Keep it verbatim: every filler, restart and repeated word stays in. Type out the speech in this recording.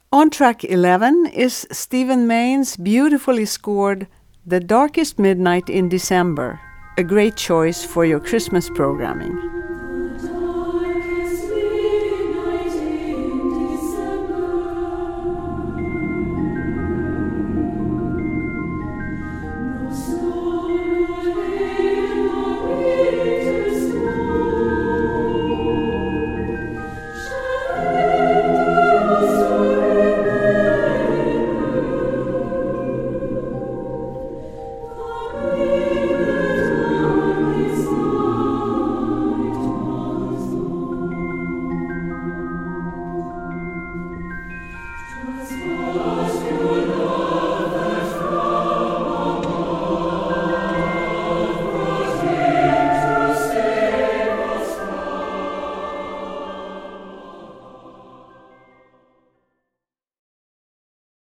On track eleven is Stephen Main's beautifully scored The Darkest Midnight in December, a great choice for your Christmas programming.